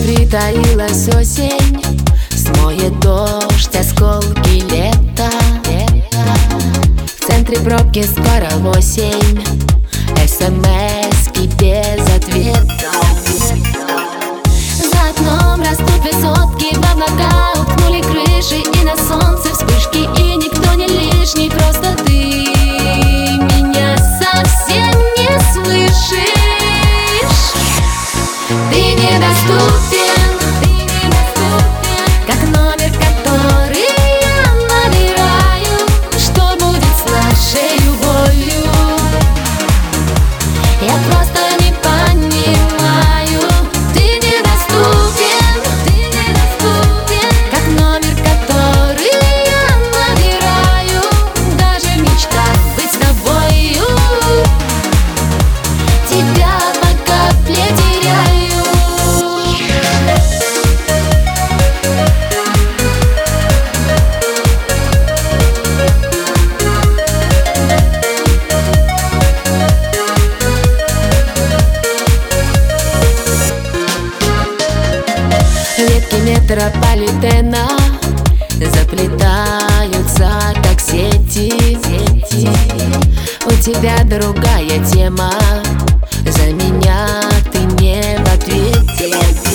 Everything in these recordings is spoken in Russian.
Притаилась осень, смоет дождь, осколки лета. В центре пробки скоро 8, СМС-ки без ответа. За окном растут высотки, в облака уткнули крыши, и на солнце вспышки, и никто не лишний, просто ты меня совсем не слышишь. Ты недоступен, как номер, который я набираю. Что будет с нашей любовью? Я просто не понимаю. Ты недоступен, как номер, который я набираю. Даже в мечтах быть с тобою. Тебя по капле теряю. Ветки метрополитена заплетаются, как сети. У тебя другая тема, за меня ты не в ответе.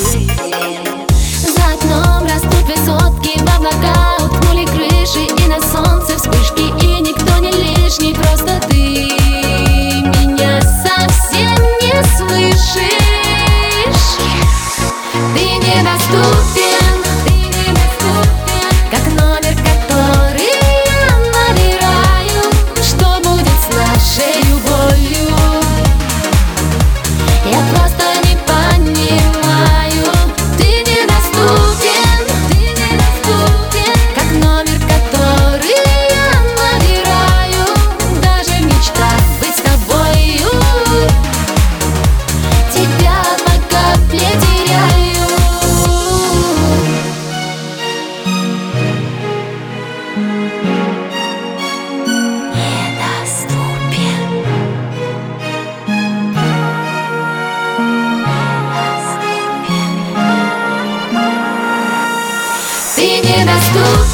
За окном растут высотки, в облака уткнули крыши, и на солнце вспышки, и никто не лишний, просто ты меня совсем не слышишь. Ты недоступен, как номер, который я набираю. Что будет с нашей любовью? Я просто не понимаю. Ты недоступен, как номер, который я набираю. Даже в мечтах быть с тобою. Тебя по капле теряю. Ты недоступен.